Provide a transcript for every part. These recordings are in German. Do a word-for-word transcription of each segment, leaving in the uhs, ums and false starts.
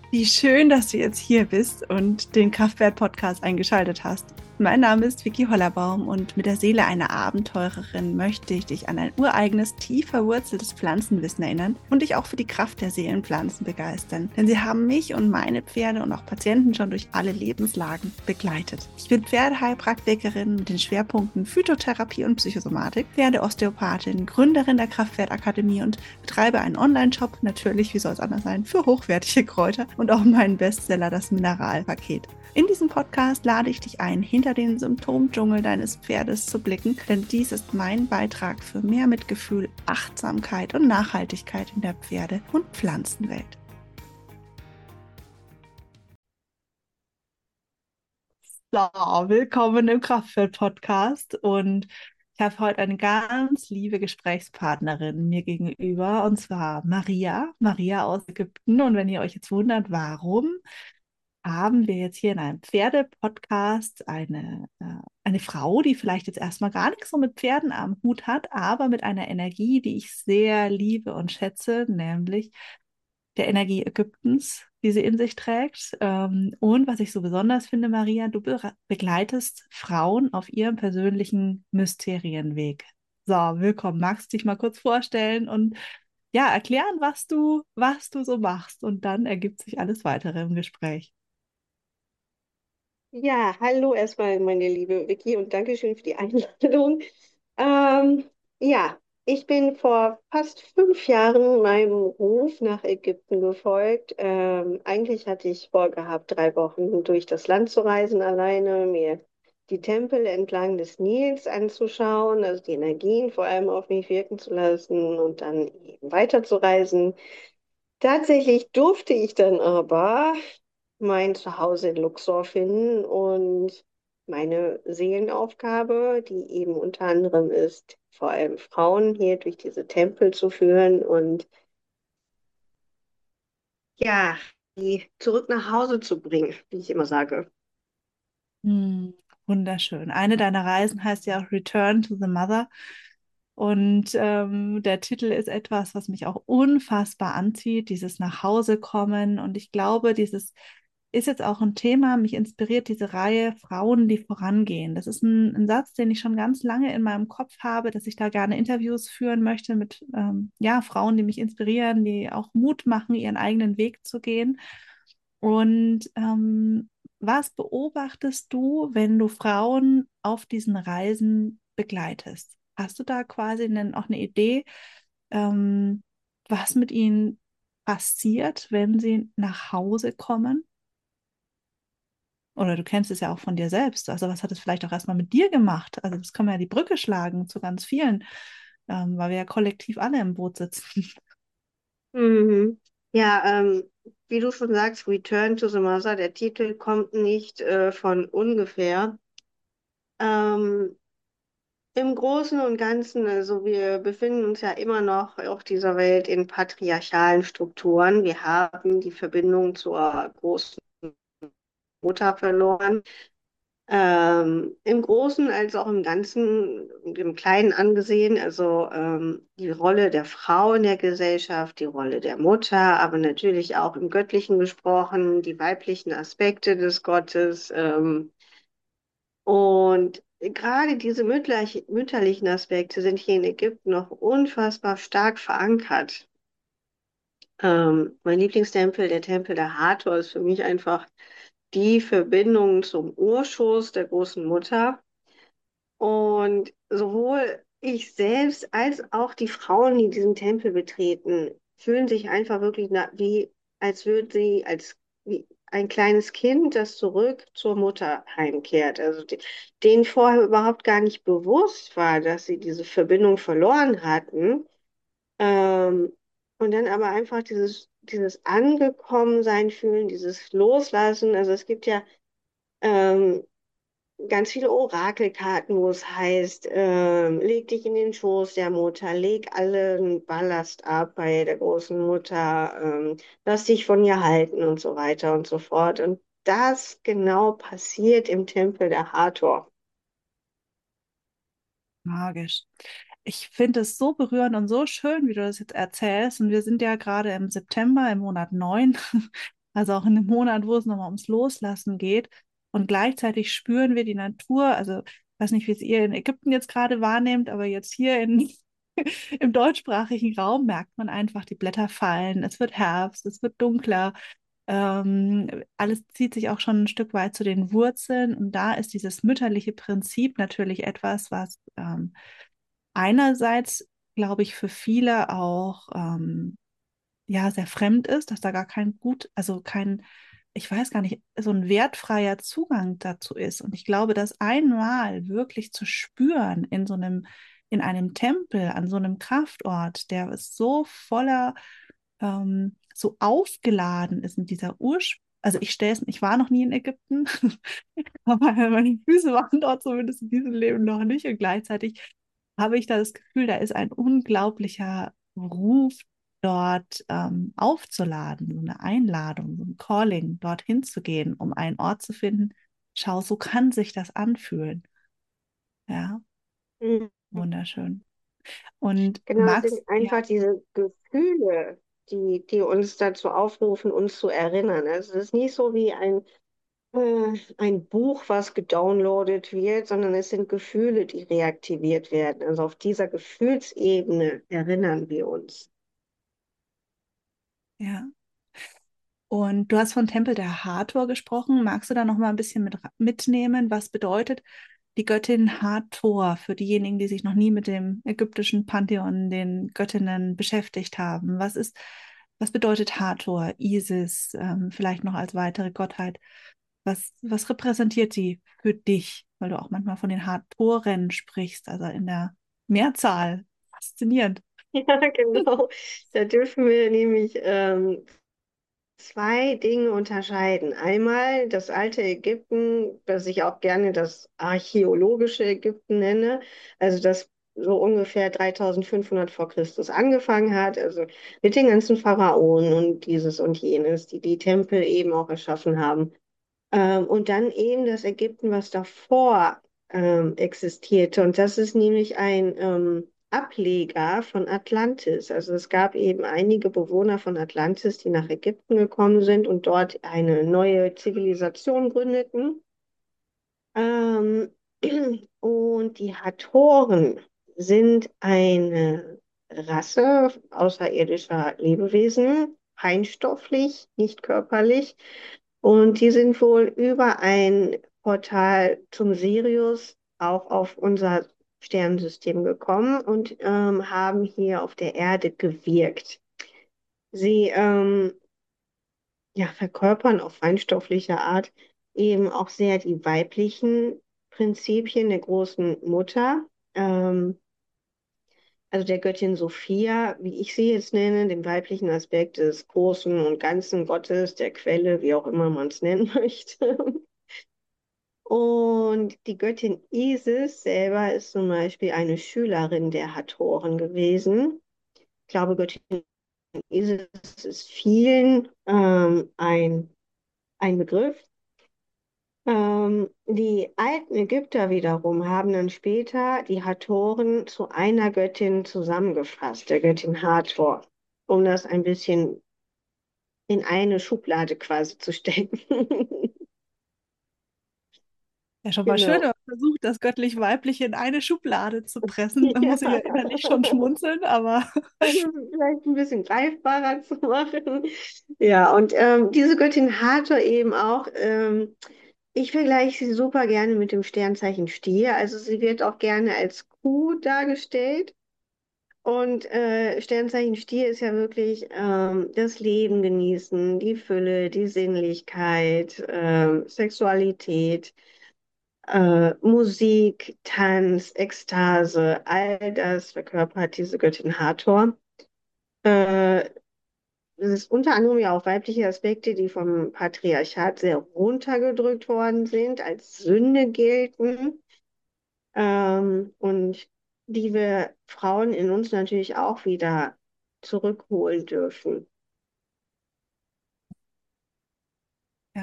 Wie schön, dass du jetzt hier bist und den Kraftwert-Podcast eingeschaltet hast. Mein Name ist Vicky Hollerbaum und mit der Seele einer Abenteurerin möchte ich dich an ein ureigenes, tief verwurzeltes Pflanzenwissen erinnern und dich auch für die Kraft der Seelenpflanzen begeistern. Denn sie haben mich und meine Pferde und auch Patienten schon durch alle Lebenslagen begleitet. Ich bin Pferdeheilpraktikerin mit den Schwerpunkten Phytotherapie und Psychosomatik, Pferdeosteopathin, Gründerin der Kraftwertakademie und betreibe einen Online-Shop, natürlich, wie soll es anders sein, für hochwertige Kräuter und auch meinen Bestseller, das Mineralpaket. In diesem Podcast lade ich dich ein, hinter den Symptomdschungel deines Pferdes zu blicken, denn dies ist mein Beitrag für mehr Mitgefühl, Achtsamkeit und Nachhaltigkeit in der Pferde- und Pflanzenwelt. So, willkommen im Kraftwert-Podcast und ich habe heute eine ganz liebe Gesprächspartnerin mir gegenüber und zwar Maria, Maria aus Ägypten. Und wenn ihr euch jetzt wundert, warum, haben wir jetzt hier in einem Pferde-Podcast eine, äh, eine Frau, die vielleicht jetzt erstmal gar nichts so mit Pferden am Hut hat, aber mit einer Energie, die ich sehr liebe und schätze, nämlich der Energie Ägyptens, die sie in sich trägt. Ähm, und was ich so besonders finde, Maria, du be begleitest Frauen auf ihrem persönlichen Mysterienweg. So, willkommen. Magst du dich mal kurz vorstellen und ja, erklären, was du, was du so machst? Und dann ergibt sich alles weitere im Gespräch. Ja, hallo erstmal, meine liebe Vicky, und Dankeschön für die Einladung. Ähm, ja, ich bin vor fast fünf Jahren meinem Ruf nach Ägypten gefolgt. Ähm, eigentlich hatte ich vorgehabt, drei Wochen durch das Land zu reisen alleine, mir die Tempel entlang des Nils anzuschauen, also die Energien vor allem auf mich wirken zu lassen und dann eben weiterzureisen. Tatsächlich durfte ich dann aber mein Zuhause in Luxor finden und meine Seelenaufgabe, die eben unter anderem ist, vor allem Frauen hier durch diese Tempel zu führen und ja, die zurück nach Hause zu bringen, wie ich immer sage. Hm, wunderschön. Eine deiner Reisen heißt ja auch Return to the Mother. Und ähm, der Titel ist etwas, was mich auch unfassbar anzieht, dieses Nachhausekommen. Und ich glaube, dieses ist jetzt auch ein Thema, mich inspiriert diese Reihe Frauen, die vorangehen. Das ist ein, ein Satz, den ich schon ganz lange in meinem Kopf habe, dass ich da gerne Interviews führen möchte mit ähm, ja, Frauen, die mich inspirieren, die auch Mut machen, ihren eigenen Weg zu gehen. Und ähm, was beobachtest du, wenn du Frauen auf diesen Reisen begleitest? Hast du da quasi einen, auch eine Idee, ähm, was mit ihnen passiert, wenn sie nach Hause kommen? Oder du kennst es ja auch von dir selbst. Also was hat es vielleicht auch erstmal mit dir gemacht? Also das kann man ja die Brücke schlagen zu ganz vielen, ähm, weil wir ja kollektiv alle im Boot sitzen. Mhm. Ja, ähm, wie du schon sagst, Return to the Mother, der Titel kommt nicht äh, von ungefähr. Ähm, Im Großen und Ganzen, also wir befinden uns ja immer noch auf dieser Welt in patriarchalen Strukturen. Wir haben die Verbindung zur großen Mutter verloren. Ähm, im Großen als auch im Ganzen und im Kleinen angesehen, also ähm, die Rolle der Frau in der Gesellschaft, die Rolle der Mutter, aber natürlich auch im Göttlichen gesprochen, die weiblichen Aspekte des Gottes. Ähm, und gerade diese mütterlich, mütterlichen Aspekte sind hier in Ägypten noch unfassbar stark verankert. Ähm, mein Lieblingstempel, der Tempel der Hathor, ist für mich einfach die Verbindung zum Urschuss der großen Mutter. Und sowohl ich selbst als auch die Frauen, die diesen Tempel betreten, fühlen sich einfach wirklich na, wie, als würden sie als wie ein kleines Kind, das zurück zur Mutter heimkehrt. Also die, denen vorher überhaupt gar nicht bewusst war, dass sie diese Verbindung verloren hatten. Ähm, und dann aber einfach dieses, dieses Angekommensein fühlen, dieses Loslassen. Also es gibt ja ähm, ganz viele Orakelkarten, wo es heißt, ähm, leg dich in den Schoß der Mutter, leg allen Ballast ab bei der großen Mutter, ähm, lass dich von ihr halten und so weiter und so fort. Und das genau passiert im Tempel der Hathor. Magisch. Ich finde es so berührend und so schön, wie du das jetzt erzählst. Und wir sind ja gerade im September, im Monat neun. Also auch in einem Monat, wo es nochmal ums Loslassen geht. Und gleichzeitig spüren wir die Natur. Also ich weiß nicht, wie es ihr in Ägypten jetzt gerade wahrnehmt, aber jetzt hier in, im deutschsprachigen Raum merkt man einfach, die Blätter fallen, es wird Herbst, es wird dunkler. Ähm, alles zieht sich auch schon ein Stück weit zu den Wurzeln. Und da ist dieses mütterliche Prinzip natürlich etwas, was ähm, einerseits, glaube ich, für viele auch ähm, ja sehr fremd ist, dass da gar kein gut, also kein, ich weiß gar nicht, so ein wertfreier Zugang dazu ist. Und ich glaube, das einmal wirklich zu spüren in so einem, in einem Tempel, an so einem Kraftort, der ist so voller, ähm, so aufgeladen ist mit dieser Ursprung. Also ich stelle es, ich war noch nie in Ägypten, aber meine Füße waren dort zumindest in diesem Leben noch nicht. Und gleichzeitig habe ich da das Gefühl, da ist ein unglaublicher Ruf dort ähm, aufzuladen, so eine Einladung, so ein Calling, dorthin zu gehen, um einen Ort zu finden. Schau, so kann sich das anfühlen. Ja, Mhm. wunderschön. Und Genau, es Max, sind ja, einfach diese Gefühle, die, die uns dazu aufrufen, uns zu erinnern. Also es ist nicht so wie ein, äh, ein Buch, was gedownloadet wird, sondern es sind Gefühle, die reaktiviert werden. Also auf dieser Gefühlsebene erinnern wir uns. ja. Und du hast von Tempel der Hathor gesprochen. Magst du da noch mal ein bisschen mit, mitnehmen? Was bedeutet die Göttin Hathor für diejenigen, die sich noch nie mit dem ägyptischen Pantheon, den Göttinnen beschäftigt haben? Was ist, was bedeutet Hathor, Isis, ähm, vielleicht noch als weitere Gottheit? Was, was repräsentiert sie für dich? Weil du auch manchmal von den Hathoren sprichst, also in der Mehrzahl. Faszinierend. Ja, genau. Da dürfen wir nämlich ähm, zwei Dinge unterscheiden. Einmal das alte Ägypten, das ich auch gerne das archäologische Ägypten nenne, also das so ungefähr dreitausendfünfhundert vor Christus angefangen hat, also mit den ganzen Pharaonen und dieses und jenes, die die Tempel eben auch erschaffen haben. Ähm, und dann eben das Ägypten, was davor ähm, existierte. Und das ist nämlich ein ähm, Ableger von Atlantis. Also es gab eben einige Bewohner von Atlantis, die nach Ägypten gekommen sind und dort eine neue Zivilisation gründeten. Ähm, und die Hatoren sind eine Rasse außerirdischer Lebewesen, feinstofflich, nicht körperlich. Und die sind wohl über ein Portal zum Sirius auch auf unser Sternensystem gekommen und ähm, haben hier auf der Erde gewirkt. Sie ähm, ja, verkörpern auf feinstofflicher Art eben auch sehr die weiblichen Prinzipien der großen Mutter, ähm, also der Göttin Sophia, wie ich sie jetzt nenne, dem weiblichen Aspekt des großen und ganzen Gottes, der Quelle, wie auch immer man es nennen möchte. Und die Göttin Isis selber ist zum Beispiel eine Schülerin der Hatoren gewesen. Ich glaube, Göttin Isis ist vielen ähm, ein, ein Begriff. Ähm, die alten Ägypter wiederum haben dann später die Hatoren zu einer Göttin zusammengefasst, der Göttin Hathor, um das ein bisschen in eine Schublade quasi zu stecken. Ja, schon mal schön, Genau. wenn man versucht, das göttlich-weibliche in eine Schublade zu pressen. Da Ja. muss ich ja innerlich schon schmunzeln, aber Also vielleicht ein bisschen greifbarer zu machen. Ja, und ähm, diese Göttin Hathor eben auch, ähm, ich vergleiche sie super gerne mit dem Sternzeichen Stier. Also sie wird auch gerne als Kuh dargestellt. Und äh, Sternzeichen Stier ist ja wirklich ähm, das Leben genießen, die Fülle, die Sinnlichkeit, ähm, Sexualität, äh, Musik, Tanz, Ekstase, all das verkörpert diese Göttin Hathor. Äh, Es ist unter anderem ja auch weibliche Aspekte, die vom Patriarchat sehr runtergedrückt worden sind, als Sünde gelten, ähm, und die wir Frauen in uns natürlich auch wieder zurückholen dürfen. ja,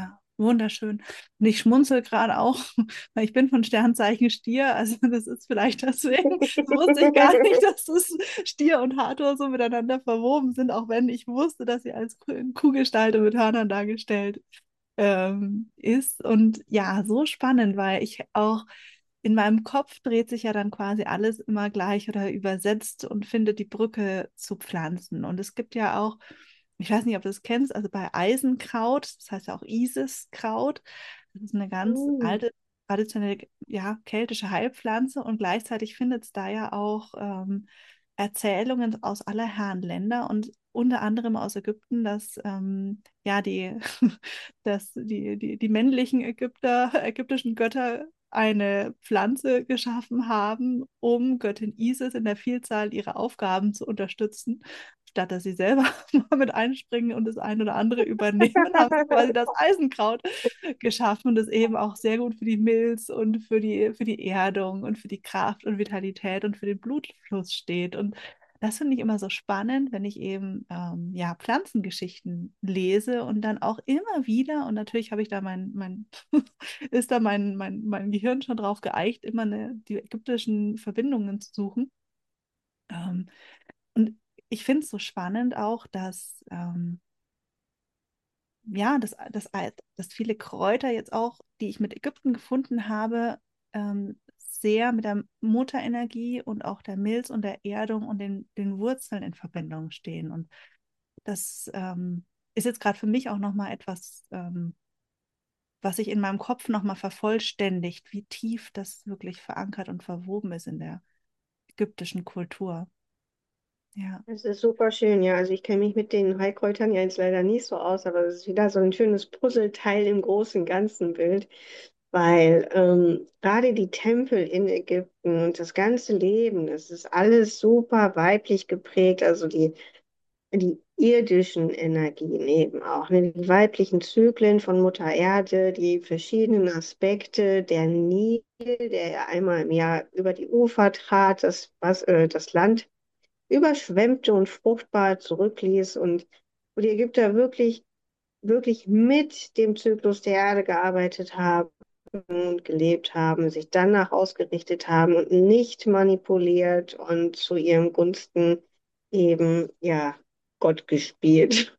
Wunderschön. Und ich schmunzel gerade auch, weil ich bin von Sternzeichen Stier. Also das ist vielleicht deswegen, wusste ich gar nicht, dass das Stier und Hathor so miteinander verwoben sind, auch wenn ich wusste, dass sie als Kuh- Kuhgestalt und mit Hörnern dargestellt ähm, ist. Und ja, so spannend, weil ich auch in meinem Kopf dreht sich ja dann quasi alles immer gleich oder übersetzt und findet die Brücke zu Pflanzen. Und es gibt ja auch, ich weiß nicht, ob du das kennst, also bei Eisenkraut, das heißt ja auch Isiskraut, das ist eine ganz Mm. alte, traditionelle, ja, keltische Heilpflanze und gleichzeitig findet es da ja auch ähm, Erzählungen aus aller Herren Länder und unter anderem aus Ägypten, dass ähm, ja die, dass die, die, die männlichen Ägypter, ägyptischen Götter eine Pflanze geschaffen haben, um Göttin Isis in der Vielzahl ihrer Aufgaben zu unterstützen. Statt dass sie selber mal mit einspringen und das ein oder andere übernehmen, haben sie quasi das Eisenkraut geschaffen und das eben auch sehr gut für die Milz und für die, für die Erdung und für die Kraft und Vitalität und für den Blutfluss steht. Und das finde ich immer so spannend, wenn ich eben ähm, ja, Pflanzengeschichten lese und dann auch immer wieder, und natürlich habe ich da mein, mein ist da mein, mein, mein Gehirn schon drauf geeicht, immer eine, die ägyptischen Verbindungen zu suchen. Ähm, und ich finde es so spannend auch, dass ähm, ja, dass, dass, dass viele Kräuter jetzt auch, die ich mit Ägypten gefunden habe, ähm, sehr mit der Mutterenergie und auch der Milz und der Erdung und den, den Wurzeln in Verbindung stehen. Und das ähm, ist jetzt gerade für mich auch nochmal etwas, ähm, was sich in meinem Kopf nochmal vervollständigt, wie tief das wirklich verankert und verwoben ist in der ägyptischen Kultur. Ja, Das ist super schön, ja. Also ich kenne mich mit den Heilkräutern ja jetzt leider nicht so aus, aber es ist wieder so ein schönes Puzzleteil im großen ganzen Bild, weil ähm, gerade die Tempel in Ägypten und das ganze Leben, das ist alles super weiblich geprägt, also die, die irdischen Energien eben auch, ne? Die weiblichen Zyklen von Mutter Erde, die verschiedenen Aspekte, der Nil, der ja einmal im Jahr über die Ufer trat, das, was, äh, das Land überschwemmte und fruchtbar zurückließ und wo die Ägypter wirklich, wirklich mit dem Zyklus der Erde gearbeitet haben und gelebt haben, sich danach ausgerichtet haben und nicht manipuliert und zu ihrem Gunsten eben, ja, Gott gespielt.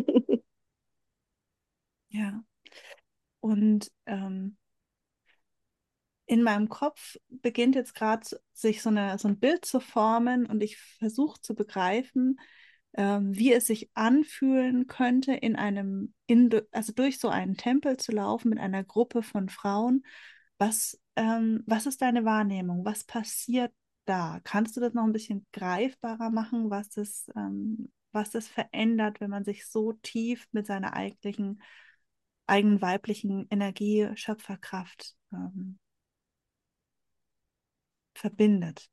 ja. Und ähm, in meinem Kopf beginnt jetzt gerade sich so, eine, so ein Bild zu formen und ich versuche zu begreifen, ähm, wie es sich anfühlen könnte, in einem, in, also durch so einen Tempel zu laufen mit einer Gruppe von Frauen. Was, ähm, was ist deine Wahrnehmung? Was passiert da? Kannst du das noch ein bisschen greifbarer machen, was das, ähm, was das verändert, wenn man sich so tief mit seiner eigentlichen, eigenen weiblichen Energie, Schöpferkraft ähm, verbindet?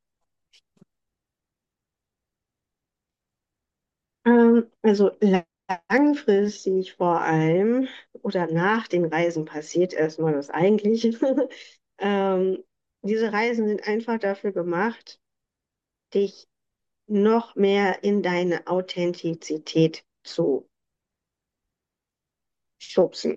Ähm, also langfristig vor allem oder nach den Reisen passiert erstmal das Eigentliche. Ähm, diese Reisen sind einfach dafür gemacht, dich noch mehr in deine Authentizität zu schubsen.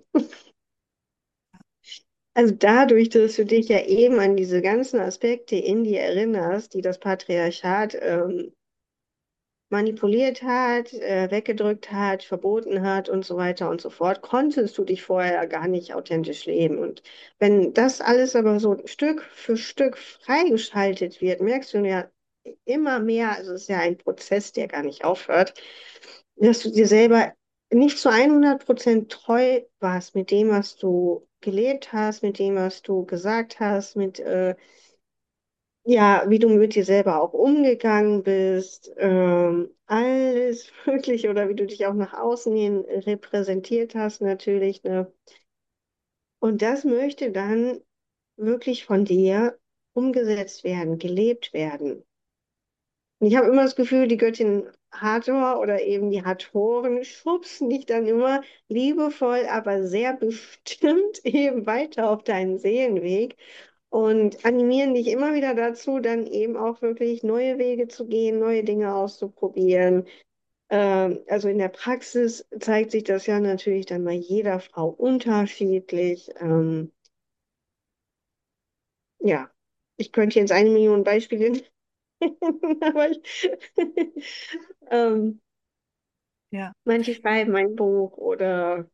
Also dadurch, dass du dich ja eben an diese ganzen Aspekte in dir erinnerst, die das Patriarchat ähm, manipuliert hat, äh, weggedrückt hat, verboten hat und so weiter und so fort, konntest du dich vorher gar nicht authentisch leben. Und wenn das alles aber so Stück für Stück freigeschaltet wird, merkst du ja immer mehr, also es ist ja ein Prozess, der gar nicht aufhört, dass du dir selber nicht zu hundert Prozent treu warst mit dem, was du gelebt hast, mit dem, was du gesagt hast, mit äh, ja, wie du mit dir selber auch umgegangen bist, ähm, alles mögliche oder wie du dich auch nach außen hin repräsentiert hast natürlich, ne? Und das möchte dann wirklich von dir umgesetzt werden, gelebt werden. Und ich habe immer das Gefühl, die Göttin Hathor oder eben die Hatoren schubsen dich dann immer liebevoll, aber sehr bestimmt eben weiter auf deinen Seelenweg und animieren dich immer wieder dazu, dann eben auch wirklich neue Wege zu gehen, neue Dinge auszuprobieren, Ähm, also in der Praxis zeigt sich das ja natürlich dann bei jeder Frau unterschiedlich. Ähm, ja, ich könnte jetzt eine Million Beispiele nennen, aber ich, ähm, Ja, manche schreiben ein Buch oder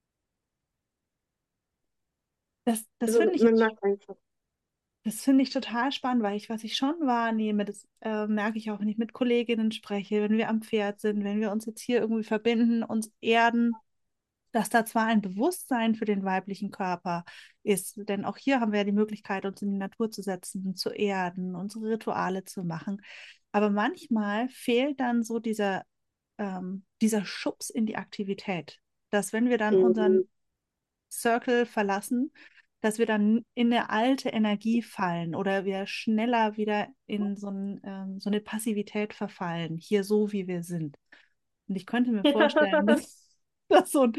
das, das also finde ich man jetzt macht einfach. Das finde ich total spannend, weil ich, was ich schon wahrnehme, das äh, merke ich auch, wenn ich mit Kolleginnen spreche, wenn wir am Pferd sind, wenn wir uns jetzt hier irgendwie verbinden, uns erden, dass da zwar ein Bewusstsein für den weiblichen Körper ist, denn auch hier haben wir ja die Möglichkeit, uns in die Natur zu setzen, zu erden, unsere Rituale zu machen. Aber manchmal fehlt dann so dieser, ähm, dieser Schubs in die Aktivität, dass wenn wir dann unseren Mhm. Circle verlassen, dass wir dann in eine alte Energie fallen oder wir schneller wieder in so, ein, ähm, so eine Passivität verfallen, hier so wie wir sind. Und ich könnte mir vorstellen, dass, dass so ein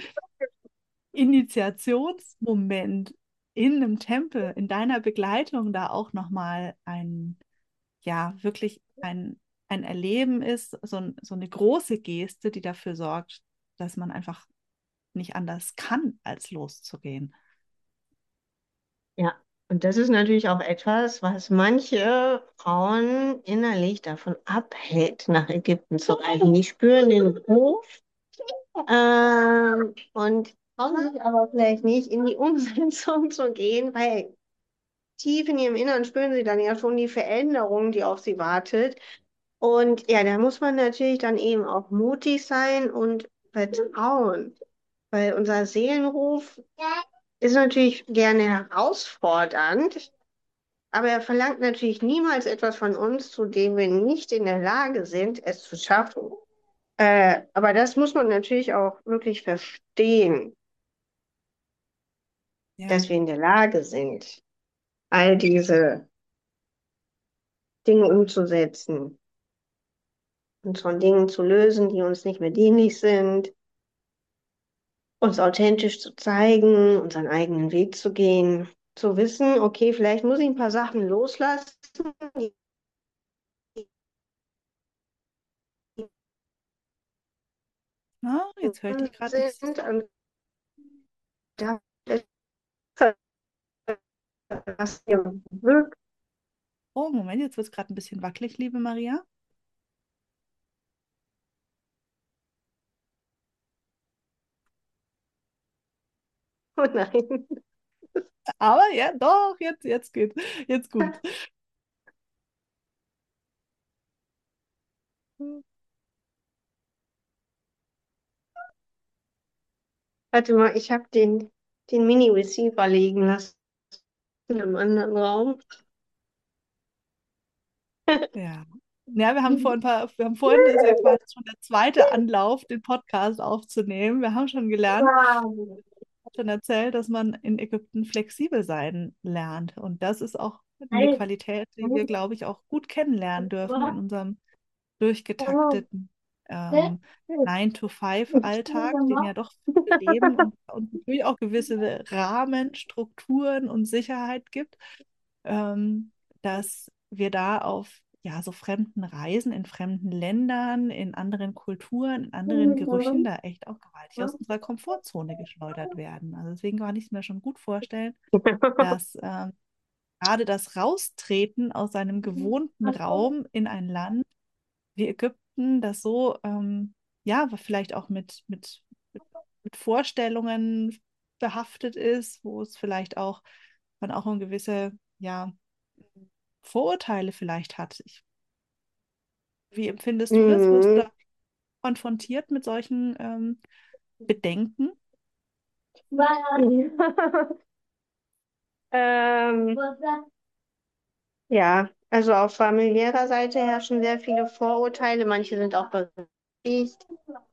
Initiationsmoment in einem Tempel, in deiner Begleitung da auch nochmal ein, ja, wirklich ein, ein Erleben ist, so, ein, so eine große Geste, die dafür sorgt, dass man einfach nicht anders kann, als loszugehen. Ja, und das ist natürlich auch etwas, was manche Frauen innerlich davon abhält, nach Ägypten zu reisen. Die spüren den Ruf, ähm, und trauen sich aber vielleicht nicht in die Umsetzung zu gehen, weil tief in ihrem Inneren spüren sie dann ja schon die Veränderung, die auf sie wartet. Und ja, da muss man natürlich dann eben auch mutig sein und vertrauen, weil unser Seelenruf ist natürlich gerne herausfordernd, aber er verlangt natürlich niemals etwas von uns, zu dem wir nicht in der Lage sind, es zu schaffen. Äh, aber das muss man natürlich auch wirklich verstehen, Ja. dass wir in der Lage sind, all diese Dinge umzusetzen, uns von Dingen zu lösen, die uns nicht mehr dienlich sind, uns authentisch zu zeigen, unseren eigenen Weg zu gehen, zu wissen, okay, vielleicht muss ich ein paar Sachen loslassen, die Ah, jetzt höre ich dich gerade nicht. sind und da was ihr wirklich. Oh, Moment, jetzt wird es gerade ein bisschen wackelig, liebe Maria. Oh nein. Aber ja, doch, jetzt, jetzt geht's. Jetzt gut. Warte mal, ich habe den, den Mini-Receiver liegen lassen im anderen Raum. Ja. Ja, wir haben vor ein paar, wir haben vorhin, das ist ja quasi schon der zweite Anlauf, den Podcast aufzunehmen. Wir haben schon gelernt, Wow. schon erzählt, dass man in Ägypten flexibel sein lernt. Und das ist auch eine Qualität, die wir, glaube ich, auch gut kennenlernen dürfen in unserem durchgetakteten ähm, nine to five alltag den ja doch viele leben und, und natürlich auch gewisse Rahmen, Strukturen und Sicherheit gibt, ähm, dass wir da auf ja, so fremden Reisen in fremden Ländern, in anderen Kulturen, in anderen Gerüchen da echt auch gewaltig aus unserer Komfortzone geschleudert werden. Also deswegen kann ich es mir schon gut vorstellen, dass ähm, gerade das Raustreten aus seinem gewohnten Raum in ein Land wie Ägypten, das so, ähm, ja, vielleicht auch mit, mit, mit Vorstellungen behaftet ist, wo es vielleicht auch man auch eine gewisse, ja, Vorurteile vielleicht hat. Ich, wie empfindest du das? Wirst du Mhm. da konfrontiert mit solchen ähm, Bedenken? Ähm, ja, also auf familiärer Seite herrschen sehr viele Vorurteile. Manche sind auch berechtigt.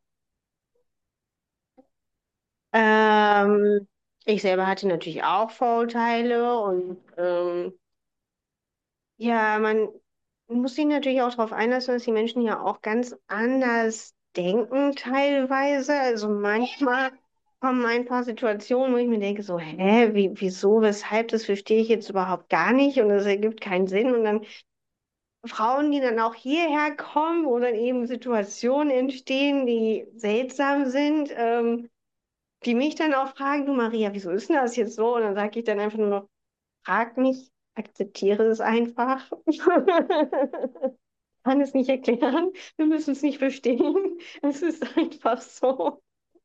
Ähm, Ich selber hatte natürlich auch Vorurteile und ähm, ja, man muss sich natürlich auch darauf einlassen, dass die Menschen ja auch ganz anders denken teilweise. Also manchmal kommen ein paar Situationen, wo ich mir denke, so, hä, wie, wieso, weshalb, das verstehe ich jetzt überhaupt gar nicht und das ergibt keinen Sinn. Und dann Frauen, die dann auch hierher kommen, wo dann eben Situationen entstehen, die seltsam sind, ähm, die mich dann auch fragen, du Maria, wieso ist denn das jetzt so? Und dann sage ich dann einfach nur noch, frag mich, akzeptiere es einfach. Kann es nicht erklären, wir müssen es nicht verstehen. Es ist einfach so.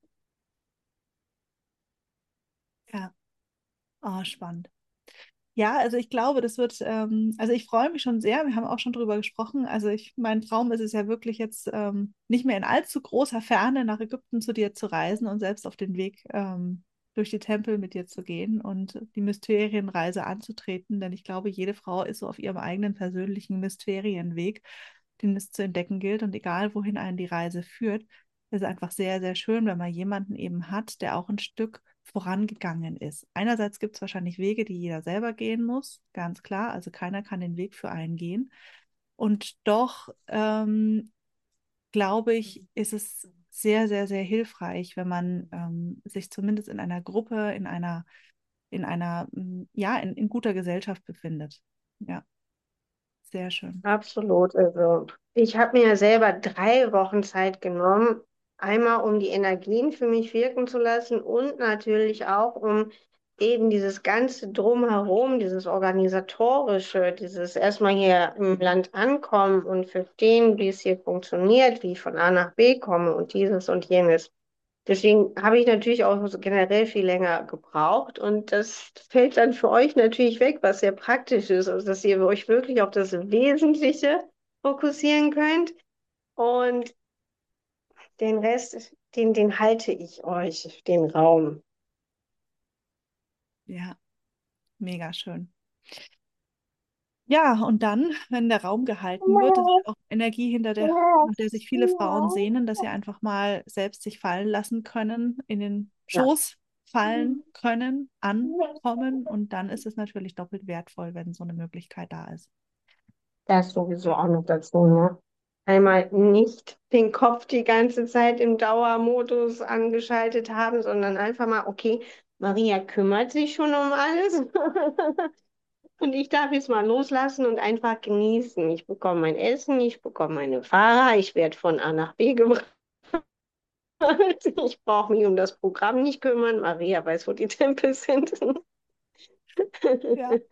Ja, oh, spannend. Ja, also ich glaube, das wird, ähm, also ich freue mich schon sehr. Wir haben auch schon drüber gesprochen. Also ich, mein Traum ist es ja wirklich jetzt ähm, nicht mehr in allzu großer Ferne nach Ägypten zu dir zu reisen und selbst auf den Weg ähm, durch die Tempel mit dir zu gehen und die Mysterienreise anzutreten. Denn ich glaube, jede Frau ist so auf ihrem eigenen persönlichen Mysterienweg, den es zu entdecken gilt. Und egal, wohin einen die Reise führt, ist es einfach sehr, sehr schön, wenn man jemanden eben hat, der auch ein Stück vorangegangen ist. Einerseits gibt es wahrscheinlich Wege, die jeder selber gehen muss, ganz klar. Also keiner kann den Weg für einen gehen. Und doch, ähm, glaube ich, ist es sehr, sehr, sehr hilfreich, wenn man ähm, sich zumindest in einer Gruppe, in einer, in einer, mm, ja, in, in guter Gesellschaft befindet. Ja, sehr schön. Absolut. Also ich habe mir ja selber drei Wochen Zeit genommen, einmal um die Energien für mich wirken zu lassen und natürlich auch um eben dieses ganze Drumherum, dieses Organisatorische, dieses erstmal hier im Land ankommen und verstehen, wie es hier funktioniert, wie ich von A nach B komme und dieses und jenes. Deswegen habe ich natürlich auch so generell viel länger gebraucht und das fällt dann für euch natürlich weg, was sehr praktisch ist, also dass ihr euch wirklich auf das Wesentliche fokussieren könnt und den Rest, den, den halte ich euch, den Raum. Ja, mega schön. Ja, und dann, wenn der Raum gehalten wird, ist auch Energie hinter der, nach der sich viele Frauen sehnen, dass sie einfach mal selbst sich fallen lassen können, in den Ja. Schoß fallen können, ankommen. Und dann ist es natürlich doppelt wertvoll, wenn so eine Möglichkeit da ist. Das sowieso auch noch dazu, ne? Einmal nicht den Kopf die ganze Zeit im Dauermodus angeschaltet haben, sondern einfach mal, okay, Maria kümmert sich schon um alles. Und ich darf jetzt mal loslassen und einfach genießen. Ich bekomme mein Essen, ich bekomme meine Fahrer, ich werde von A nach B gebracht. Ich brauche mich um das Programm nicht kümmern. Maria weiß, wo die Tempel sind. Ja,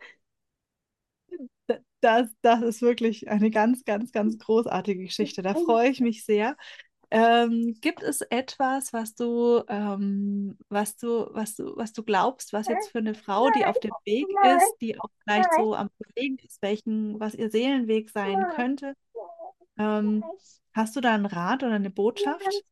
das, das ist wirklich eine ganz, ganz, ganz großartige Geschichte. Da freue ich mich sehr. Ähm, gibt es etwas, was du, ähm, was du, was du, was du glaubst, was jetzt für eine Frau, die auf dem Weg ist, die auch vielleicht so am Überlegen ist, welchen, was ihr Seelenweg sein könnte? Ähm, hast du da einen Rat oder eine Botschaft?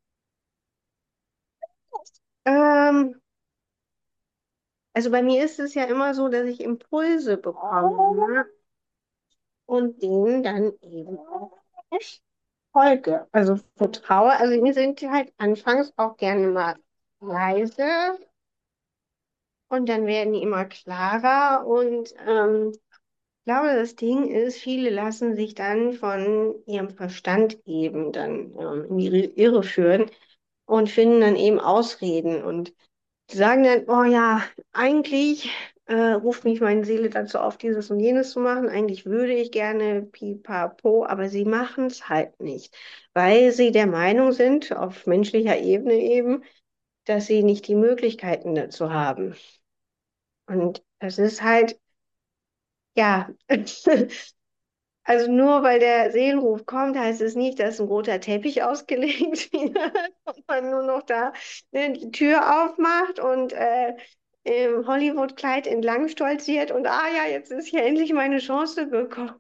Ähm, also bei mir ist es ja immer so, dass ich Impulse bekomme, ne? Und denen dann eben auch folge. Also vertraue. Also wir sind halt anfangs auch gerne mal leise und dann werden die immer klarer und ähm, ich glaube, das Ding ist, viele lassen sich dann von ihrem Verstand eben dann ähm, in die Irre führen und finden dann eben Ausreden und sagen dann, oh ja, eigentlich äh, ruft mich meine Seele dazu auf, dieses und jenes zu machen. Eigentlich würde ich gerne pipapo, aber sie machen es halt nicht, weil sie der Meinung sind, auf menschlicher Ebene eben, dass sie nicht die Möglichkeiten dazu haben. Und es ist halt, ja, also nur weil der Seelenruf kommt, heißt es nicht, dass ein roter Teppich ausgelegt wird und man nur noch da ne, die Tür aufmacht und äh, im Hollywood-Kleid entlang stolziert und ah ja, jetzt ist hier endlich meine Chance gekommen.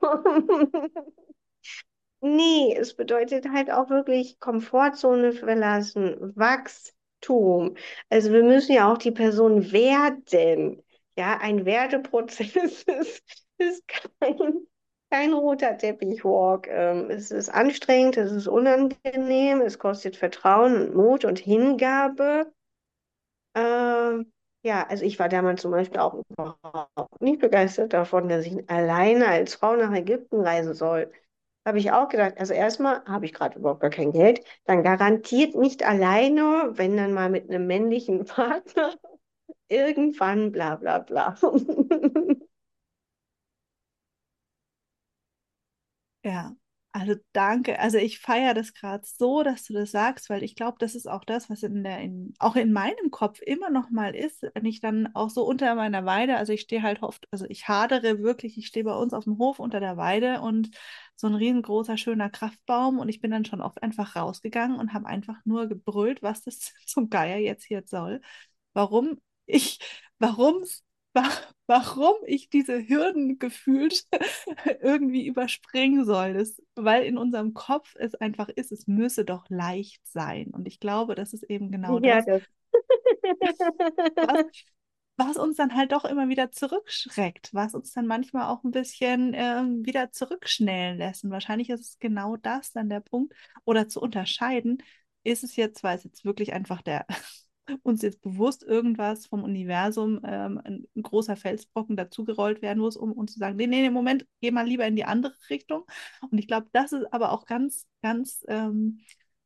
Nee, es bedeutet halt auch wirklich Komfortzone verlassen, Wachstum. Also wir müssen ja auch die Person werden. Ja, ein Werdeprozess ist, ist kein, kein roter Teppichwalk. Ähm, es ist anstrengend, es ist unangenehm, es kostet Vertrauen und Mut und Hingabe. Ähm, ja, also ich war damals zum Beispiel auch überhaupt nicht begeistert davon, dass ich alleine als Frau nach Ägypten reisen soll. Habe ich auch gedacht, also erstmal habe ich gerade überhaupt gar kein Geld, dann garantiert nicht alleine, wenn dann mal mit einem männlichen Partner, irgendwann bla bla bla. Ja, also danke. Also ich feiere das gerade so, dass du das sagst, weil ich glaube, das ist auch das, was in der, in, auch in meinem Kopf immer noch mal ist, wenn ich dann auch so unter meiner Weide, also ich stehe halt oft, also ich hadere wirklich, ich stehe bei uns auf dem Hof unter der Weide und so ein riesengroßer, schöner Kraftbaum und ich bin dann schon oft einfach rausgegangen und habe einfach nur gebrüllt, was das zum Geier jetzt hier soll. Warum ich, warum wa- warum ich diese Hürden gefühlt irgendwie überspringen soll. Das, weil in unserem Kopf es einfach ist, es müsse doch leicht sein. Und ich glaube, das ist eben genau Ja, das, das. was, was uns dann halt doch immer wieder zurückschreckt, was uns dann manchmal auch ein bisschen ähm, wieder zurückschnellen lässt. Und wahrscheinlich ist es genau das dann der Punkt. Oder zu unterscheiden, ist es jetzt, weil es jetzt wirklich einfach der uns jetzt bewusst irgendwas vom Universum, ähm, ein, ein großer Felsbrocken dazugerollt werden muss, um uns zu sagen, nee, nee, nee, Moment, geh mal lieber in die andere Richtung. Und ich glaube, das ist aber auch ganz, ganz, ähm,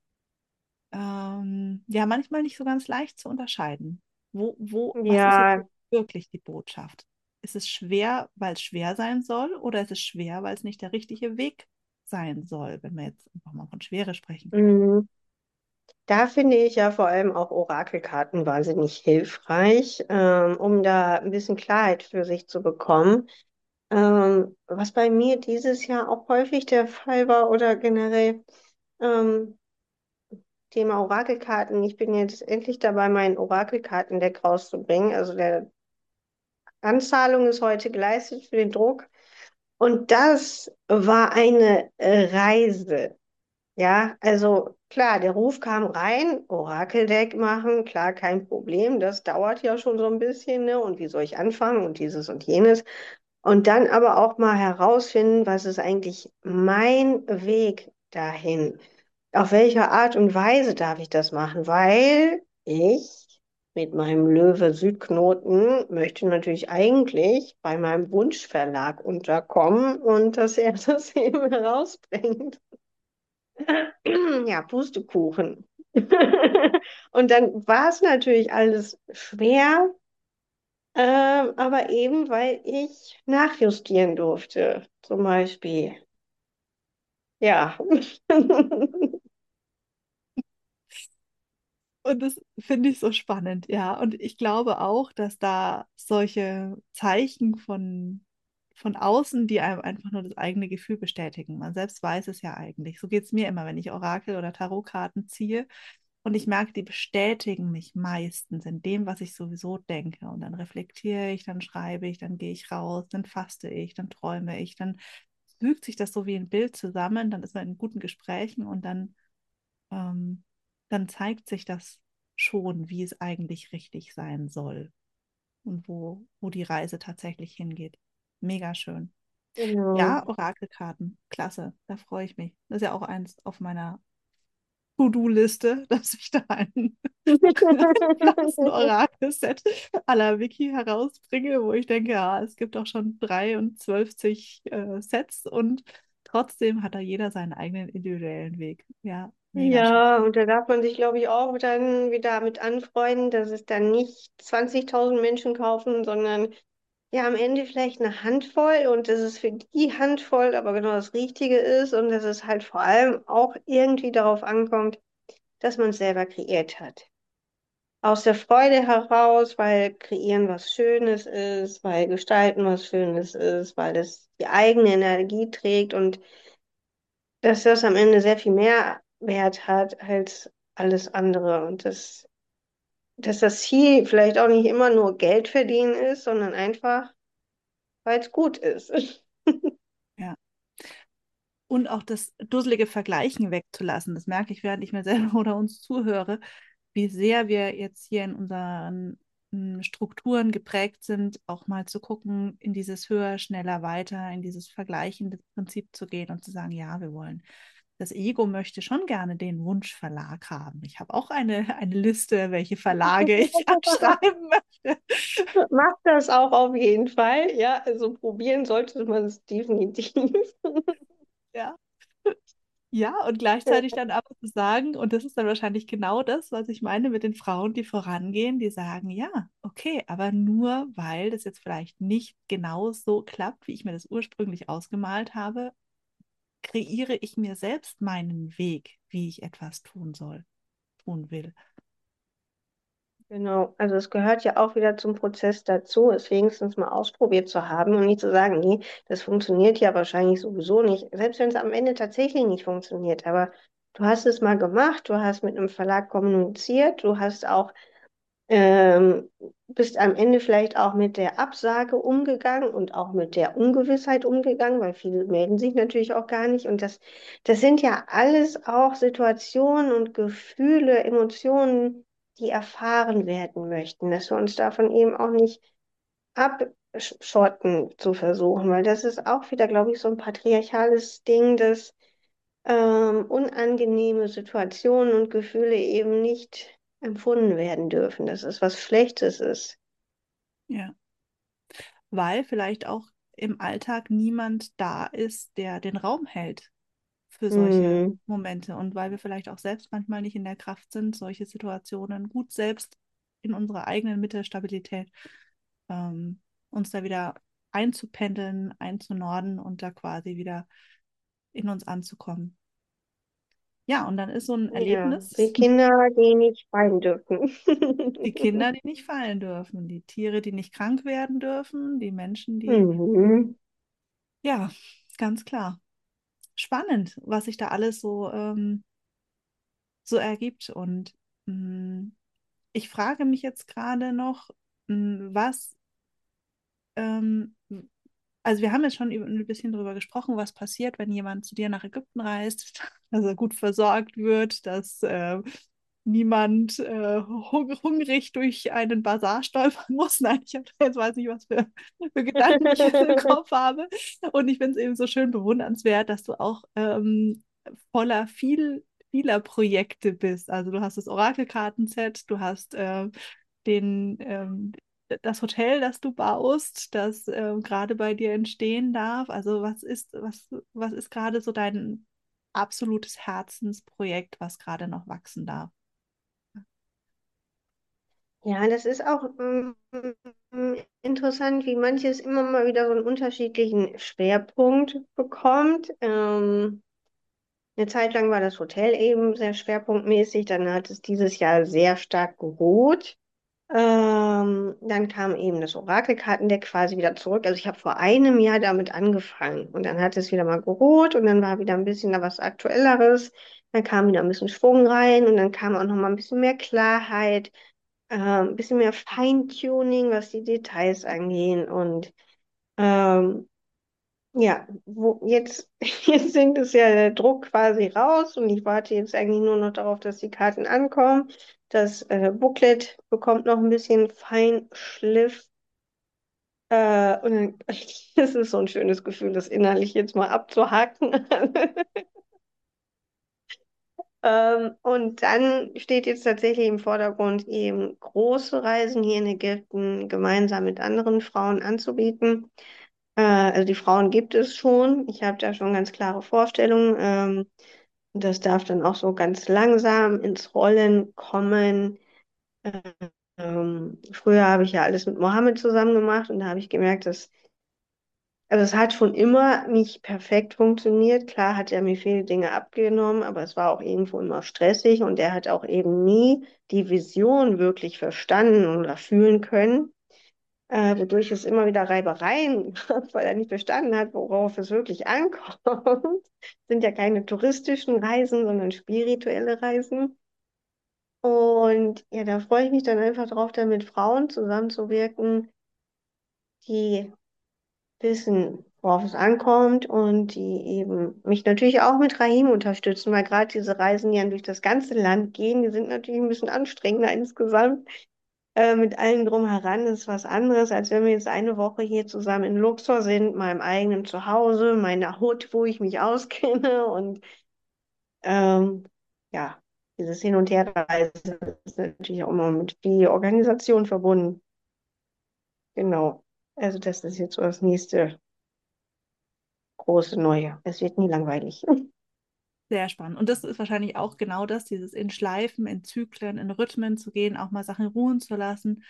ähm, ja, manchmal nicht so ganz leicht zu unterscheiden. Wo, wo, was ist jetzt Ja, wirklich die Botschaft? Ist es schwer, weil es schwer sein soll, oder ist es schwer, weil es nicht der richtige Weg sein soll, wenn wir jetzt einfach mal von Schwere sprechen? mm, da finde ich ja vor allem auch Orakelkarten wahnsinnig hilfreich, ähm, um da ein bisschen Klarheit für sich zu bekommen. Ähm, was bei mir dieses Jahr auch häufig der Fall war oder generell ähm, Thema Orakelkarten. Ich bin jetzt endlich dabei, mein Orakelkartendeck rauszubringen. Also der Anzahlung ist heute geleistet für den Druck. Und das war eine äh, Reise. Ja, also klar, der Ruf kam rein, Orakeldeck machen, klar, kein Problem. Das dauert ja schon so ein bisschen, ne? Und wie soll ich anfangen und dieses und jenes. Und dann aber auch mal herausfinden, was ist eigentlich mein Weg dahin? Auf welche Art und Weise darf ich das machen? Weil ich mit meinem Löwe-Südknoten möchte natürlich eigentlich bei meinem Wunschverlag unterkommen und dass er das eben herausbringt. Ja, Pustekuchen. Und dann war es natürlich alles schwer, ähm, aber eben weil ich nachjustieren durfte, zum Beispiel. Ja. Und das finde ich so spannend, ja. Und ich glaube auch, dass da solche Zeichen von, von außen, die einem einfach nur das eigene Gefühl bestätigen. Man selbst weiß es ja eigentlich. So geht es mir immer, wenn ich Orakel- oder Tarotkarten ziehe. Und ich merke, die bestätigen mich meistens in dem, was ich sowieso denke. Und dann reflektiere ich, dann schreibe ich, dann gehe ich raus, dann faste ich, dann träume ich, dann fügt sich das so wie ein Bild zusammen, dann ist man in guten Gesprächen und dann ähm, dann zeigt sich das schon, wie es eigentlich richtig sein soll und wo, wo die Reise tatsächlich hingeht. Mega schön. Genau. Ja, Orakelkarten, klasse, da freue ich mich. Das ist ja auch eins auf meiner To-Do-Liste, dass ich da ein Pflanzen-Orakel-Set à la Wiki herausbringe, wo ich denke, ja, es gibt auch schon dreiundzwanzig äh, Sets und trotzdem hat da jeder seinen eigenen individuellen Weg. Ja, mega schön. Ja, und da darf man sich, glaube ich, auch dann wieder mit anfreunden, dass es dann nicht zwanzigtausend Menschen kaufen, sondern ja, am Ende vielleicht eine Handvoll und dass es für die Handvoll aber genau das Richtige ist und dass es halt vor allem auch irgendwie darauf ankommt, dass man es selber kreiert hat. Aus der Freude heraus, weil kreieren was Schönes ist, weil gestalten was Schönes ist, weil es die eigene Energie trägt und dass das am Ende sehr viel mehr Wert hat als alles andere und dass, dass das Ziel vielleicht auch nicht immer nur Geld verdienen ist, sondern einfach, weil es gut ist. Ja. Und auch das dusselige Vergleichen wegzulassen. Das merke ich, während ich mir selber oder uns zuhöre, wie sehr wir jetzt hier in unseren mm, Strukturen geprägt sind, auch mal zu gucken, in dieses höher, schneller, weiter, in dieses vergleichende Prinzip zu gehen und zu sagen, ja, wir wollen. Das Ego möchte schon gerne den Wunschverlag haben. Ich habe auch eine, eine Liste, welche Verlage ich anschreiben möchte. Macht das auch auf jeden Fall. Ja, also probieren sollte man es definitiv. Ja. Ja, und gleichzeitig dann aber zu sagen, und das ist dann wahrscheinlich genau das, was ich meine mit den Frauen, die vorangehen, die sagen, ja, okay, aber nur weil das jetzt vielleicht nicht genau so klappt, wie ich mir das ursprünglich ausgemalt habe, kreiere ich mir selbst meinen Weg, wie ich etwas tun soll, tun will. Genau, also es gehört ja auch wieder zum Prozess dazu, es wenigstens mal ausprobiert zu haben und nicht zu sagen, nee, das funktioniert ja wahrscheinlich sowieso nicht, selbst wenn es am Ende tatsächlich nicht funktioniert, aber du hast es mal gemacht, du hast mit einem Verlag kommuniziert, du hast auch ähm, bist am Ende vielleicht auch mit der Absage umgegangen und auch mit der Ungewissheit umgegangen, weil viele melden sich natürlich auch gar nicht. Und das, das sind ja alles auch Situationen und Gefühle, Emotionen, die erfahren werden möchten, dass wir uns davon eben auch nicht abschotten zu versuchen, weil das ist auch wieder, glaube ich, so ein patriarchales Ding, dass ähm, unangenehme Situationen und Gefühle eben nicht empfunden werden dürfen, dass es was Schlechtes ist. Ja, weil vielleicht auch im Alltag niemand da ist, der den Raum hält für solche Hm. Momente und weil wir vielleicht auch selbst manchmal nicht in der Kraft sind, solche Situationen gut selbst in unserer eigenen Mitte Stabilität ähm, uns da wieder einzupendeln, einzunorden und da quasi wieder in uns anzukommen. Ja, und dann ist so ein Ja, die Erlebnis, Kinder, die nicht weinen dürfen. die Kinder, die nicht fallen dürfen, die Tiere, die nicht krank werden dürfen, die Menschen, die, Mhm. ja, ganz klar. Spannend, was sich da alles so, ähm, so ergibt. Und mh, ich frage mich jetzt gerade noch, mh, was, ähm, also wir haben jetzt schon über, ein bisschen darüber gesprochen, was passiert, wenn jemand zu dir nach Ägypten reist, dass er gut versorgt wird, dass äh, niemand äh, hung hungrig durch einen Bazar stolpern muss. Nein, ich habe jetzt weiß nicht, was für, für Gedanken ich jetzt im Kopf habe. Und ich finde es eben so schön bewundernswert, dass du auch ähm, voller viel, vieler Projekte bist. Also du hast das Orakelkartenset, du hast äh, den, ähm, das Hotel, das du baust, das ähm, gerade bei dir entstehen darf. Also was ist, was, was ist gerade so dein absolutes Herzensprojekt, was gerade noch wachsen darf? Ja, das ist auch ähm, interessant, wie manches immer mal wieder so einen unterschiedlichen Schwerpunkt bekommt. Ähm, eine Zeit lang war das Hotel eben sehr schwerpunktmäßig, dann hat es dieses Jahr sehr stark geruht. Ähm, dann kam eben das Orakelkartendeck quasi wieder zurück. Also ich habe vor einem Jahr damit angefangen und dann hat es wieder mal geruht und dann war wieder ein bisschen da was Aktuelleres. Dann kam wieder ein bisschen Schwung rein und dann kam auch noch mal ein bisschen mehr Klarheit, äh, ein bisschen mehr Feintuning, was die Details angehen und ähm, ja, wo jetzt, jetzt sind es ja der Druck quasi raus und ich warte jetzt eigentlich nur noch darauf, dass die Karten ankommen. Das äh, Booklet bekommt noch ein bisschen Feinschliff. Äh, und dann, das ist so ein schönes Gefühl, das innerlich jetzt mal abzuhaken. Ähm, und dann steht jetzt tatsächlich im Vordergrund eben große Reisen hier in Ägypten gemeinsam mit anderen Frauen anzubieten. Äh, also die Frauen gibt es schon. Ich habe da schon ganz klare Vorstellungen. Ähm, und das darf dann auch so ganz langsam ins Rollen kommen. Ähm, früher habe ich ja alles mit Mohammed zusammen gemacht und da habe ich gemerkt, dass, also es hat schon immer nicht perfekt funktioniert. Klar hat er mir viele Dinge abgenommen, aber es war auch irgendwo immer stressig und er hat auch eben nie die Vision wirklich verstanden oder fühlen können, äh, wodurch es immer wieder Reibereien gab, weil er nicht verstanden hat, worauf es wirklich ankommt. Sind ja keine touristischen Reisen, sondern spirituelle Reisen. Und ja, da freue ich mich dann einfach drauf, dann mit Frauen zusammenzuwirken, die wissen, worauf es ankommt und die eben mich natürlich auch mit Rahim unterstützen, weil gerade diese Reisen, die dann durch das ganze Land gehen, die sind natürlich ein bisschen anstrengender insgesamt. Äh, mit allem drumheran ist was anderes, als wenn wir jetzt eine Woche hier zusammen in Luxor sind, meinem eigenen Zuhause, meiner Hut, wo ich mich auskenne und ähm, ja, dieses Hin- und Herreisen ist natürlich auch immer mit viel Organisation verbunden. Genau. Also das ist jetzt so das nächste große Neue. Es wird nie langweilig. Sehr spannend. Und das ist wahrscheinlich auch genau das, dieses in Schleifen, in Zyklen, in Rhythmen zu gehen, auch mal Sachen ruhen zu lassen.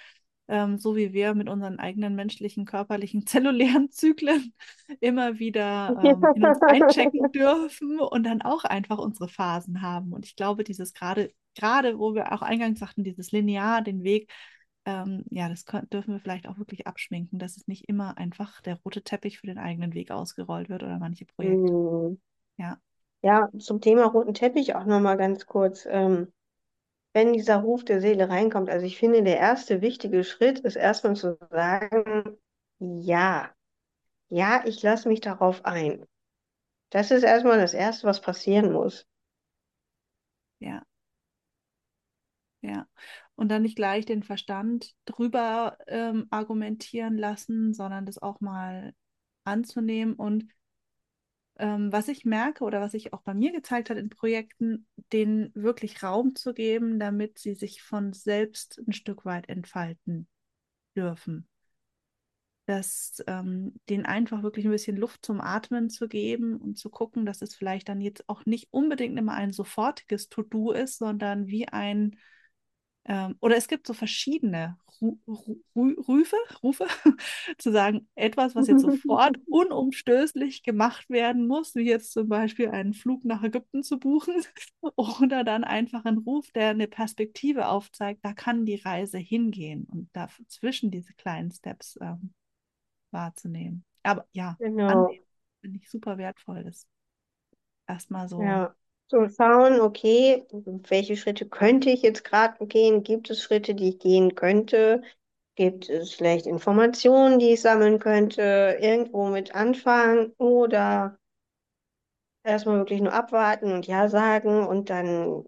ähm, so wie wir mit unseren eigenen menschlichen, körperlichen, zellulären Zyklen immer wieder ähm, in uns einchecken dürfen und dann auch einfach unsere Phasen haben. Und ich glaube, dieses gerade, gerade, wo wir auch eingangs sagten, dieses linear, den Weg, ähm, ja, das können, dürfen wir vielleicht auch wirklich abschminken, dass es nicht immer einfach der rote Teppich für den eigenen Weg ausgerollt wird oder manche Projekte. Hm. Ja, Ja, zum Thema roten Teppich auch nochmal ganz kurz. Ähm, wenn dieser Ruf der Seele reinkommt, also ich finde, der erste wichtige Schritt ist erstmal zu sagen, ja, ja, ich lasse mich darauf ein. Das ist erstmal das Erste, was passieren muss. ja. Ja, und dann nicht gleich den Verstand drüber ähm, argumentieren lassen, sondern das auch mal anzunehmen. Und ähm, was ich merke oder was sich auch bei mir gezeigt hat in Projekten, denen wirklich Raum zu geben, damit sie sich von selbst ein Stück weit entfalten dürfen. Dass ähm, denen einfach wirklich ein bisschen Luft zum Atmen zu geben und zu gucken, dass es vielleicht dann jetzt auch nicht unbedingt immer ein sofortiges To-Do ist, sondern wie ein ähm, oder es gibt so verschiedene Ru Ru Ru Rufe, Rufe, zu sagen, etwas, was jetzt sofort unumstößlich gemacht werden muss, wie jetzt zum Beispiel einen Flug nach Ägypten zu buchen, oder dann einfach ein Ruf, der eine Perspektive aufzeigt, da kann die Reise hingehen und dazwischen diese kleinen Steps ähm, wahrzunehmen. Aber ja, Genau, annehmen finde ich super wertvoll, das erstmal so. ja. So schauen, okay, welche Schritte könnte ich jetzt gerade gehen? Gibt es Schritte, die ich gehen könnte? Gibt es vielleicht Informationen, die ich sammeln könnte? Irgendwo mit anfangen oder erstmal wirklich nur abwarten und ja sagen und dann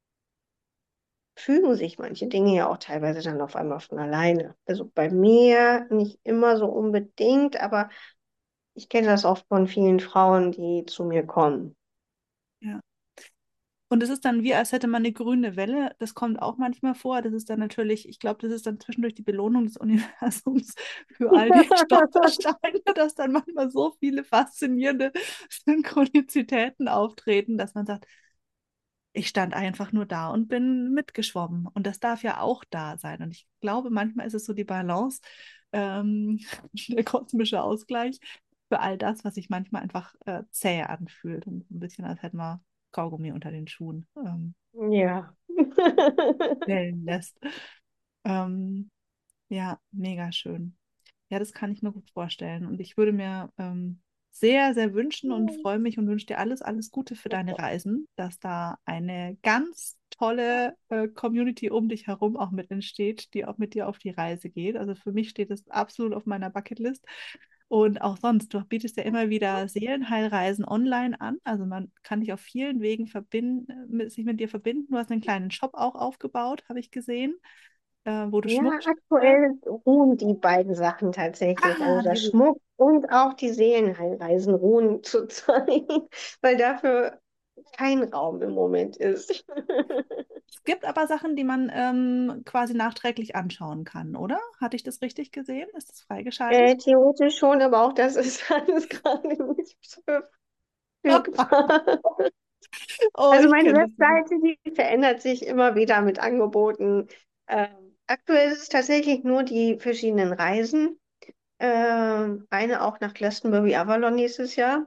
fügen sich manche Dinge ja auch teilweise dann auf einmal von alleine. Also bei mir nicht immer so unbedingt, aber ich kenne das auch von vielen Frauen, die zu mir kommen. Ja. Und es ist dann wie, als hätte man eine grüne Welle. Das kommt auch manchmal vor. Das ist dann natürlich, ich glaube, das ist dann zwischendurch die Belohnung des Universums für all die Stolpersteine, dass dann manchmal so viele faszinierende Synchronizitäten auftreten, dass man sagt, ich stand einfach nur da und bin mitgeschwommen. Und das darf ja auch da sein. Und ich glaube, manchmal ist es so die Balance, ähm, der kosmische Ausgleich für all das, was sich manchmal einfach äh, zäh anfühlt und so ein bisschen, als hätten wir Kaugummi unter den Schuhen ähm, Ja. wellen lässt. Ähm, ja, mega schön. Ja, das kann ich mir gut vorstellen. Und ich würde mir ähm, sehr, sehr wünschen und freue mich und wünsche dir alles, alles Gute für deine Reisen, dass da eine ganz tolle äh, Community um dich herum auch mit entsteht, die auch mit dir auf die Reise geht. Also für mich steht es absolut auf meiner Bucketlist. Und auch sonst, du bietest ja immer wieder Seelenheilreisen online an. Also man kann dich auf vielen Wegen verbinden, mit, sich mit dir verbinden. Du hast einen kleinen Shop auch aufgebaut, habe ich gesehen, äh, wo du Ja, Schmuckstücke. aktuell ruhen die beiden Sachen tatsächlich. Also Ah, der die Ruhe. Schmuck und auch die Seelenheilreisen ruhen zurzeit, weil dafür kein Raum im Moment ist. Es gibt aber Sachen, die man ähm, quasi nachträglich anschauen kann, oder? Hatte ich das richtig gesehen? Ist das freigeschaltet? Äh, theoretisch schon, aber auch das ist alles gerade nicht verfügbar. Oh, Also ich meine kenne das so gut. Webseite, die verändert sich immer wieder mit Angeboten. Ähm, aktuell ist es tatsächlich nur die verschiedenen Reisen. Ähm, eine auch nach Glastonbury Avalon nächstes Jahr.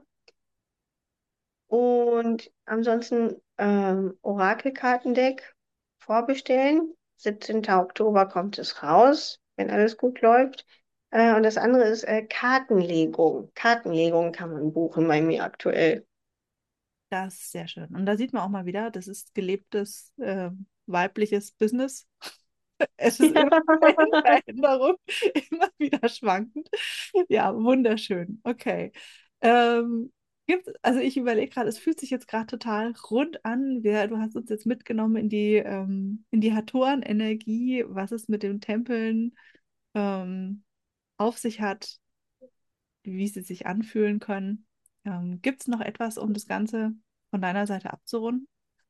Und ansonsten ähm, Orakelkartendeck vorbestellen. siebzehnten Oktober kommt es raus, wenn alles gut läuft. Äh, und das andere ist äh, Kartenlegung. Kartenlegung kann man buchen bei mir aktuell. Das ist sehr schön. Und da sieht man auch mal wieder, das ist gelebtes äh, weibliches Business. Es ist immer wieder in Veränderung, immer wieder schwankend. Ja, wunderschön. Okay. Ähm, gibt, also ich überlege gerade, es fühlt sich jetzt gerade total rund an. Wir, du hast uns jetzt mitgenommen in die, ähm, in die Hatoren-Energie, was es mit den Tempeln ähm, auf sich hat, wie sie sich anfühlen können. Ähm, gibt es noch etwas, um das Ganze von deiner Seite abzurunden?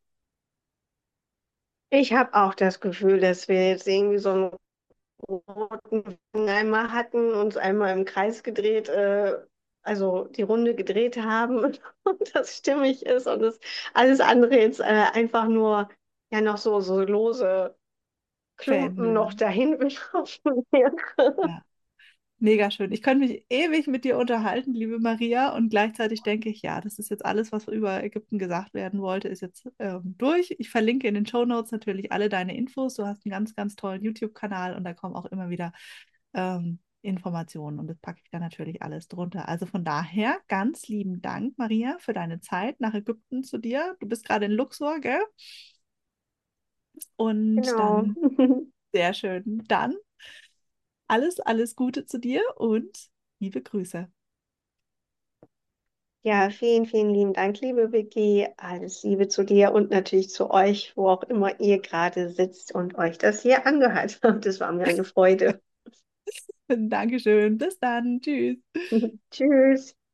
Ich habe auch das Gefühl, dass wir jetzt irgendwie so einen roten Fang einmal hatten, uns einmal im Kreis gedreht, äh, also die Runde gedreht haben und das stimmig ist und das alles andere jetzt äh, einfach nur ja noch so, so lose Klumpen noch Fan. dahin werfen wäre. Ja. Mega schön. Ich könnte mich ewig mit dir unterhalten, liebe Maria, und gleichzeitig denke ich, ja, das ist jetzt alles, was über Ägypten gesagt werden wollte, ist jetzt ähm, durch. Ich verlinke in den Shownotes natürlich alle deine Infos. Du hast einen ganz, ganz tollen YouTube-Kanal und da kommen auch immer wieder ähm, Informationen und das packe ich dann natürlich alles drunter. Also von daher ganz lieben Dank, Maria, für deine Zeit nach Ägypten zu dir. Du bist gerade in Luxor, gell? Und Genau. dann sehr schön. Dann alles, alles Gute zu dir und liebe Grüße. Ja, vielen, vielen lieben Dank, liebe Vicky. Alles Liebe zu dir und natürlich zu euch, wo auch immer ihr gerade sitzt und euch das hier angehört habt. Das war mir eine Freude. Dankeschön. Bis dann. Tschüss. Tschüss.